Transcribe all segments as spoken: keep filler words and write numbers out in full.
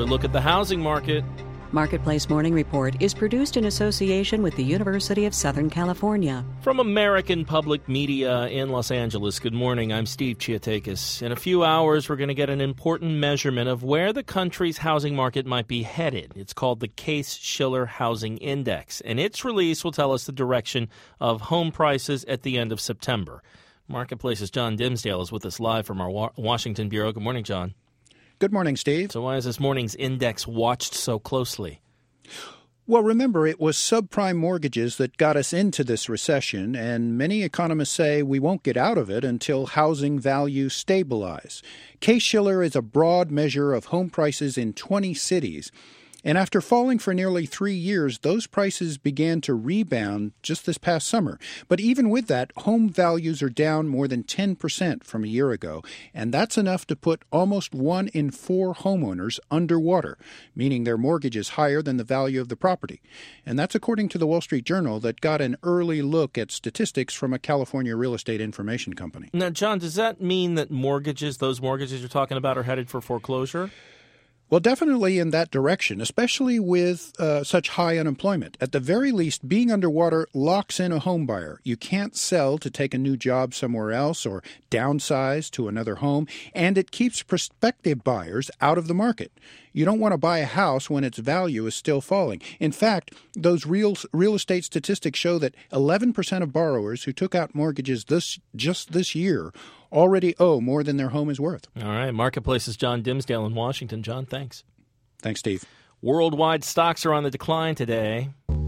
another look at the housing market. Marketplace Morning Report is produced in association with the University of Southern California. From American Public Media in Los Angeles, good morning. I'm Steve Chiatakis. In a few hours, we're going to get an important measurement of where the country's housing market might be headed. It's called the Case-Shiller Housing Index, and its release will tell us the direction of home prices at the end of September. Marketplace's John Dimsdale is with us live from our Wa- Washington Bureau. Good morning, John. Good morning, Steve. So why is this morning's index watched so closely? Well, remember, it was subprime mortgages that got us into this recession, and many economists say we won't get out of it until housing values stabilize. Case-Shiller is a broad measure of home prices in twenty cities. And after falling for nearly three years, those prices began to rebound just this past summer. But even with that, home values are down more than ten percent from a year ago. And that's enough to put almost one in four homeowners underwater, meaning their mortgage is higher than the value of the property. And that's according to the Wall Street Journal that got an early look at statistics from a California real estate information company. Now, John, does that mean that mortgages, those mortgages you're talking about, are headed for foreclosure? Well, definitely in that direction, especially with uh, such high unemployment. At the very least, being underwater locks in a home buyer. You can't sell to take a new job somewhere else or downsize to another home, and it keeps prospective buyers out of the market. You don't want to buy a house when its value is still falling. In fact, those real real estate statistics show that eleven percent of borrowers who took out mortgages this just this year already owe more than their home is worth. All right. Marketplace's John Dimsdale in Washington. John, thanks. Thanks, Steve. Worldwide stocks are on the decline today.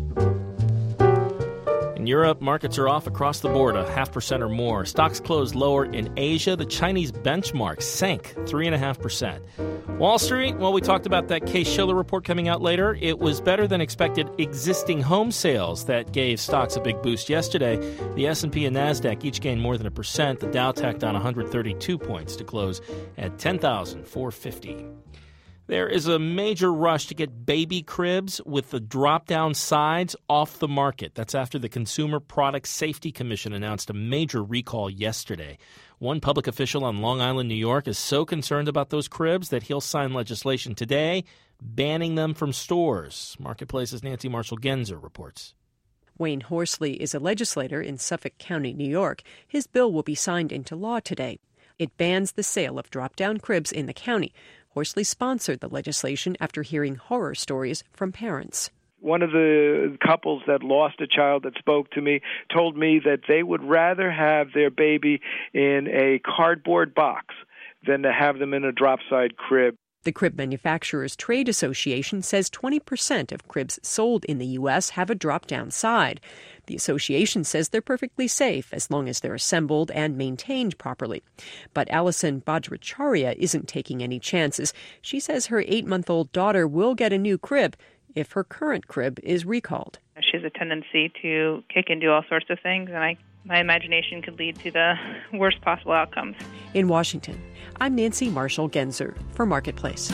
In Europe, markets are off across the board, a half percent or more. Stocks closed lower in Asia. The Chinese benchmark sank three point five percent. Wall Street, well, we talked about that Case-Shiller report coming out later. It was better than expected existing home sales that gave stocks a big boost yesterday. The S and P and NASDAQ each gained more than a percent. The Dow tacked on one hundred thirty-two points to close at ten thousand four hundred fifty. There is a major rush to get baby cribs with the drop-down sides off the market. That's after the Consumer Product Safety Commission announced a major recall yesterday. One public official on Long Island, New York, is so concerned about those cribs that he'll sign legislation today banning them from stores. Marketplace's Nancy Marshall-Genzer reports. Wayne Horsley is a legislator in Suffolk County, New York. His bill will be signed into law today. It bans the sale of drop-down cribs in the county. Horsley sponsored the legislation after hearing horror stories from parents. One of the couples that lost a child that spoke to me told me that they would rather have their baby in a cardboard box than to have them in a drop-side crib. The Crib Manufacturers Trade Association says twenty percent of cribs sold in the U S have a drop-down side. The association says they're perfectly safe as long as they're assembled and maintained properly. But Allison Bajracharya isn't taking any chances. She says her eight-month-old daughter will get a new crib if her current crib is recalled. She has a tendency to kick and do all sorts of things, and I, my imagination could lead to the worst possible outcomes. In Washington, I'm Nancy Marshall-Genzer for Marketplace.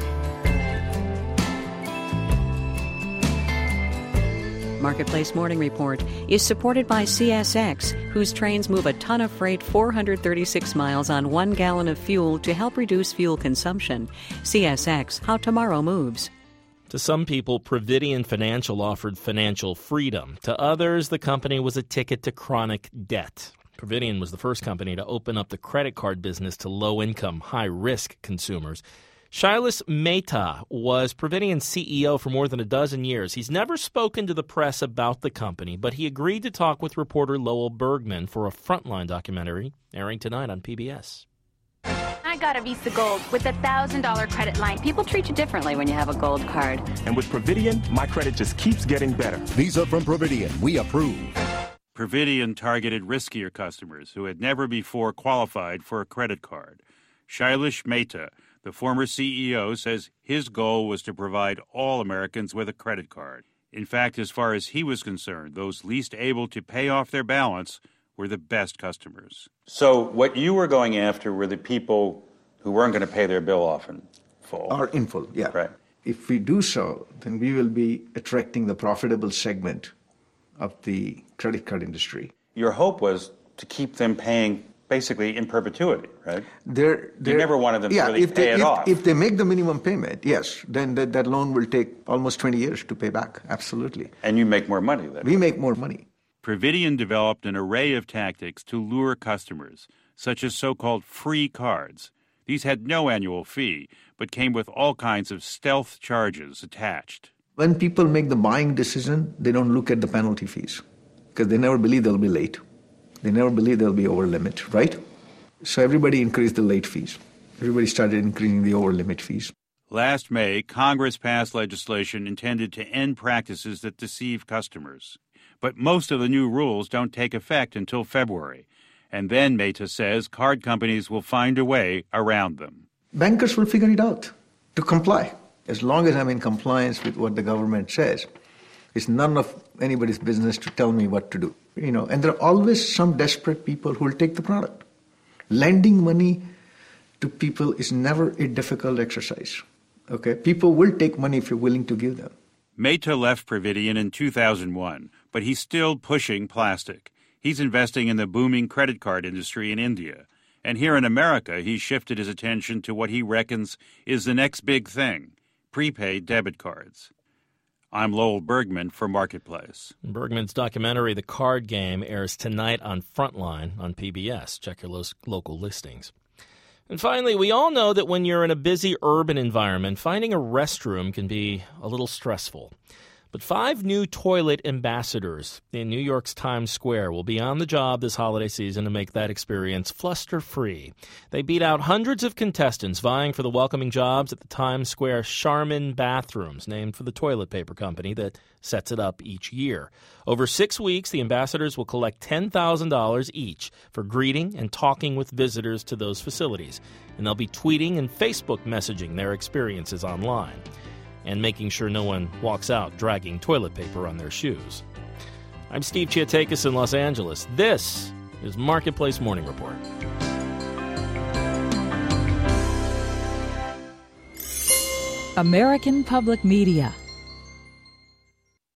Marketplace Morning Report is supported by C S X, whose trains move a ton of freight four hundred thirty-six miles on one gallon of fuel to help reduce fuel consumption. C S X, how tomorrow moves. To some people, Providian Financial offered financial freedom. To others, the company was a ticket to chronic debt. Providian was the first company to open up the credit card business to low-income, high-risk consumers. Shailesh Mehta was Providian's C E O for more than a dozen years. He's never spoken to the press about the company, but he agreed to talk with reporter Lowell Bergman for a Frontline documentary airing tonight on P B S. I got a Visa Gold with a one thousand dollars credit line. People treat you differently when you have a gold card. And with Providian, my credit just keeps getting better. Visa from Providian. We approve. Providian targeted riskier customers who had never before qualified for a credit card. Shailesh Mehta, the former C E O, says his goal was to provide all Americans with a credit card. In fact, as far as he was concerned, those least able to pay off their balance were the best customers. So what you were going after were the people who weren't going to pay their bill off in full. Or in full, yeah. Right. If we do so, then we will be attracting the profitable segment of the credit card industry. Your hope was to keep them paying basically in perpetuity, right? They're, they're, you never wanted them yeah, to really if pay they, it if, off. If they make the minimum payment, yes, then that, that loan will take almost twenty years to pay back, absolutely. And you make more money then. We make more money. Providian developed an array of tactics to lure customers, such as so-called free cards. These had no annual fee, but came with all kinds of stealth charges attached. When people make the buying decision, they don't look at the penalty fees because they never believe they'll be late. They never believe they'll be over limit, right? So everybody increased the late fees. Everybody started increasing the over limit fees. Last May, Congress passed legislation intended to end practices that deceive customers. But most of the new rules don't take effect until February. And then, Mehta says, card companies will find a way around them. Bankers will figure it out to comply. As long as I'm in compliance with what the government says, it's none of anybody's business to tell me what to do. You know, and there are always some desperate people who will take the product. Lending money to people is never a difficult exercise. Okay, people will take money if you're willing to give them. Mehta left Providian in two thousand one, but he's still pushing plastic. He's investing in the booming credit card industry in India. And here in America, he's shifted his attention to what he reckons is the next big thing, prepaid debit cards. I'm Lowell Bergman for Marketplace. Bergman's documentary, The Card Game, airs tonight on Frontline on P B S. Check your lo- local listings. And finally, we all know that when you're in a busy urban environment, finding a restroom can be a little stressful. But five new toilet ambassadors in New York's Times Square will be on the job this holiday season to make that experience fluster-free. They beat out hundreds of contestants vying for the welcoming jobs at the Times Square Charmin Bathrooms, named for the toilet paper company that sets it up each year. Over six weeks, the ambassadors will collect ten thousand dollars each for greeting and talking with visitors to those facilities. And they'll be tweeting and Facebook messaging their experiences online, and making sure no one walks out dragging toilet paper on their shoes. I'm Steve Chiatakis in Los Angeles. This is Marketplace Morning Report. American Public Media